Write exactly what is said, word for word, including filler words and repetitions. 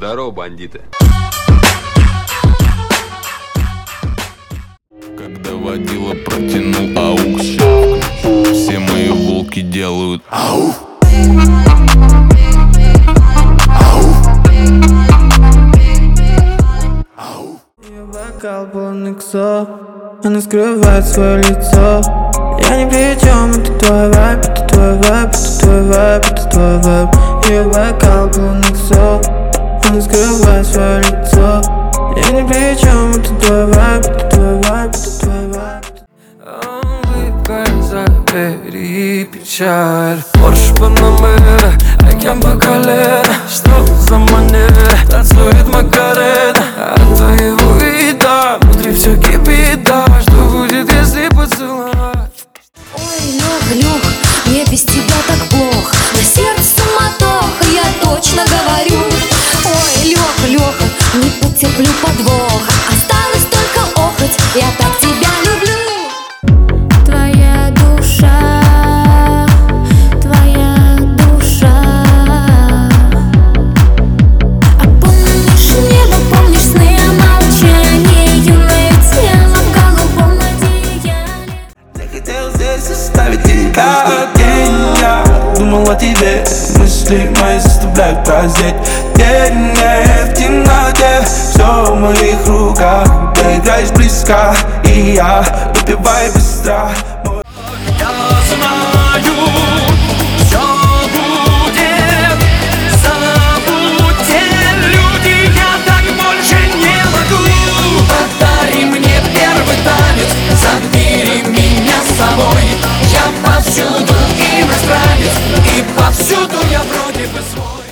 Здорово, бандиты. Когда водила протянул аук, щелкнул, все мои волки делают ау. Ее бокал полный ксо, она скрывает свое лицо. Я ни при чем, это твой вайб, это твой вайб, это твой вайб, это твой вайб. Ее бокал полный ксо, она скрывает свое лицо. Я ни при чем, это твой вайб, это твой вайб, это твой вайб. Улыбкой забери печаль. Порш Панамера, океан по колено. Что за манера, танцует Макарена. От твоего вида внутри все кипит, да. Что будет, если поцеловать? Ой, Леха, Леха, мне без тебя так плохо. На сердце суматоха, я точно говорю. Ой, Леха, Леха, не потерплю подвоха. Осталось только охоть, я так тебя люблю. Твоя душа, твоя душа. А помнишь небо, помнишь сны о молчании. Юное тело в голубом одеянии. Я хотел здесь оставить тебя день. Я думал о тебе, мысли мои заставляют раздеть. День в темноте, все в моих руках. Ты играешь близко, и я выпиваю быстро. Я знаю, все будет. Забудьте, люди, я так больше не могу. Повтори мне первый танец, забери меня с собой. Я повсюду им расправлюсь, и повсюду я вроде бы свой.